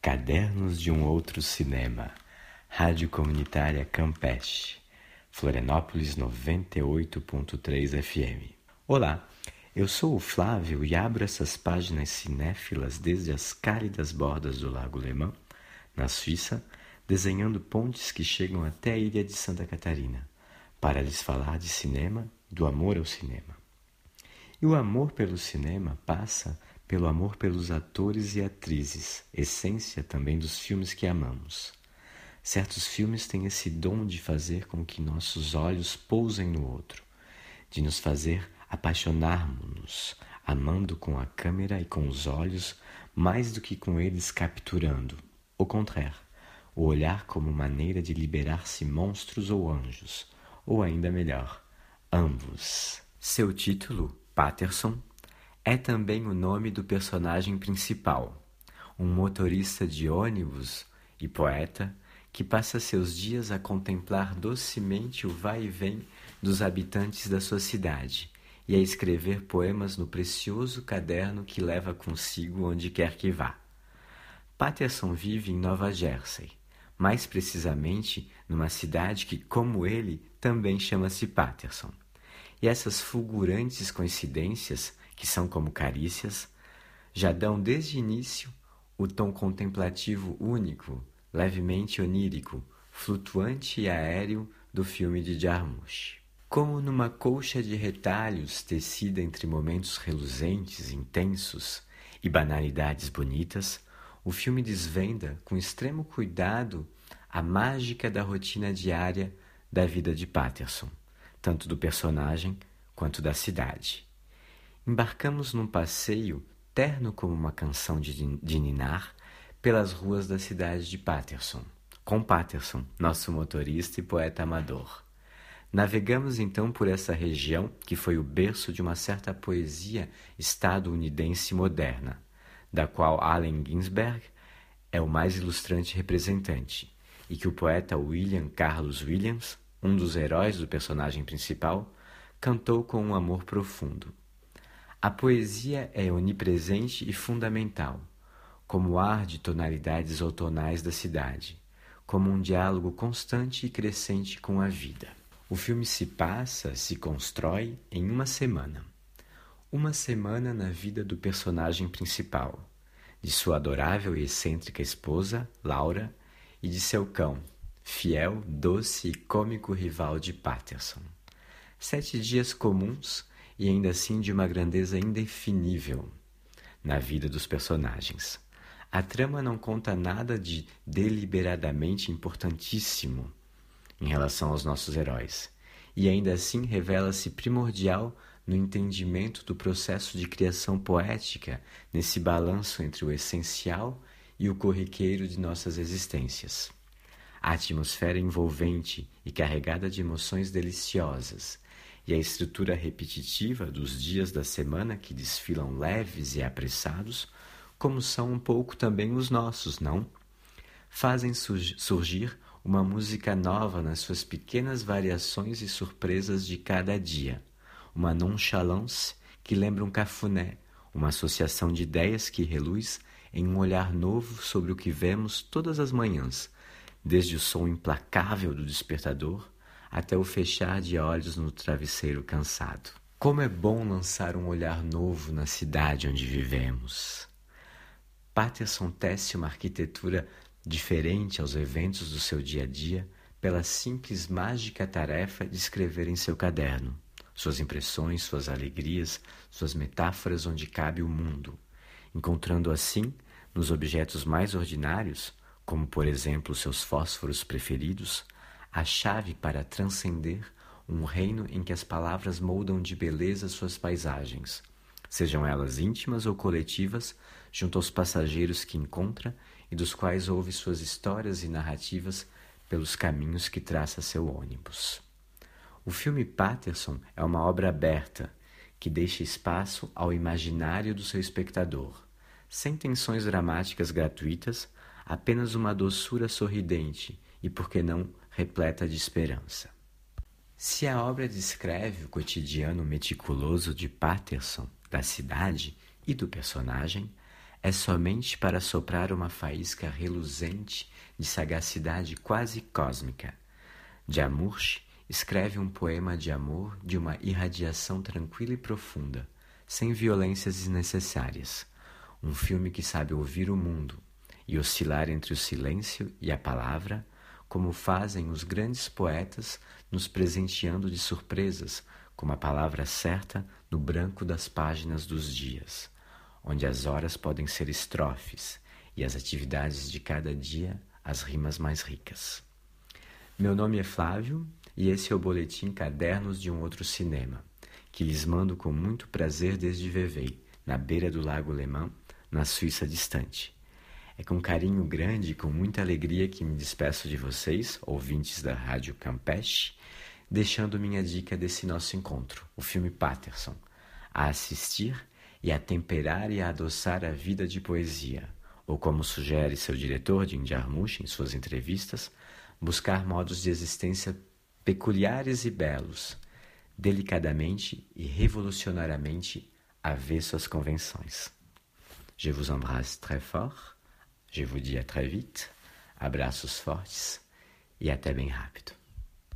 Cadernos de um Outro Cinema, Rádio Comunitária Campeche, Florianópolis 98.3 FM. Olá, eu sou o Flávio e abro essas páginas cinéfilas desde as cálidas bordas do Lago Lemã, na Suíça, desenhando pontes que chegam até a ilha de Santa Catarina, para lhes falar de cinema, do amor ao cinema. E o amor pelo cinema passa pelo amor pelos atores e atrizes, essência também dos filmes que amamos. Certos filmes têm esse dom de fazer com que nossos olhos pousem no outro, de nos fazer apaixonarmos-nos, amando com a câmera e com os olhos mais do que com eles capturando. Au contraire, o olhar como maneira de liberar-se monstros ou anjos, ou ainda melhor, ambos. Seu título, Patterson, é também o nome do personagem principal, um motorista de ônibus e poeta que passa seus dias a contemplar docemente o vai e vem dos habitantes da sua cidade e a escrever poemas no precioso caderno que leva consigo onde quer que vá. Patterson vive em Nova Jersey, mais precisamente numa cidade que, como ele, também chama-se Patterson. E essas fulgurantes coincidências, que são como carícias, já dão desde o início o tom contemplativo único, levemente onírico, flutuante e aéreo do filme de Jarmusch. Como numa colcha de retalhos tecida entre momentos reluzentes, intensos e banalidades bonitas, o filme desvenda com extremo cuidado a mágica da rotina diária da vida de Patterson, tanto do personagem quanto da cidade. Embarcamos num passeio terno como uma canção de ninar pelas ruas da cidade de Patterson, com Patterson, nosso motorista e poeta amador. Navegamos então por essa região que foi o berço de uma certa poesia estadunidense moderna, da qual Allen Ginsberg é o mais ilustrante representante, e que o poeta William Carlos Williams, um dos heróis do personagem principal, cantou com um amor profundo. A poesia é onipresente e fundamental, como o ar de tonalidades outonais da cidade, como um diálogo constante e crescente com a vida. O filme se constrói em uma semana. Uma semana na vida do personagem principal, de sua adorável e excêntrica esposa, Laura, e de seu cão, fiel, doce e cômico rival de Patterson. 7 dias comuns e ainda assim de uma grandeza indefinível na vida dos personagens. A trama não conta nada de deliberadamente importantíssimo em relação aos nossos heróis, e ainda assim revela-se primordial no entendimento do processo de criação poética nesse balanço entre o essencial e o corriqueiro de nossas existências. A atmosfera envolvente e carregada de emoções deliciosas e a estrutura repetitiva dos dias da semana que desfilam leves e apressados, como são um pouco também os nossos, não? Fazem surgir uma música nova nas suas pequenas variações e surpresas de cada dia, uma nonchalance que lembra um cafuné, uma associação de ideias que reluz em um olhar novo sobre o que vemos todas as manhãs, desde o som implacável do despertador até o fechar de olhos no travesseiro cansado. Como é bom lançar um olhar novo na cidade onde vivemos. Patterson tece uma arquitetura diferente aos eventos do seu dia a dia pela simples mágica tarefa de escrever em seu caderno suas impressões, suas alegrias, suas metáforas onde cabe o mundo, encontrando assim, nos objetos mais ordinários, como por exemplo seus fósforos preferidos, a chave para transcender um reino em que as palavras moldam de beleza suas paisagens, sejam elas íntimas ou coletivas, junto aos passageiros que encontra e dos quais ouve suas histórias e narrativas pelos caminhos que traça seu ônibus. O filme Patterson é uma obra aberta, que deixa espaço ao imaginário do seu espectador, sem tensões dramáticas gratuitas, apenas uma doçura sorridente e, por que não, repleta de esperança. Se a obra descreve o cotidiano meticuloso de Patterson, da cidade e do personagem, é somente para soprar uma faísca reluzente de sagacidade quase cósmica. Jarmusch escreve um poema de amor de uma irradiação tranquila e profunda, sem violências desnecessárias. Um filme que sabe ouvir o mundo e oscilar entre o silêncio e a palavra, como fazem os grandes poetas, nos presenteando de surpresas, como a palavra certa no branco das páginas dos dias, onde as horas podem ser estrofes e as atividades de cada dia as rimas mais ricas. Meu nome é Flávio e esse é o boletim Cadernos de um Outro Cinema, que lhes mando com muito prazer desde Vevey, na beira do Lago Léman, na Suíça distante. É com carinho grande e com muita alegria que me despeço de vocês, ouvintes da Rádio Campeche, deixando minha dica desse nosso encontro, o filme Paterson, a assistir e a temperar e a adoçar a vida de poesia, ou como sugere seu diretor, Jim Jarmusch, em suas entrevistas, buscar modos de existência peculiares e belos, delicadamente e revolucionariamente avesso às convenções. Je vous embrasse très fort, je vous dis à très vite, abraços fortes e até bem rápido.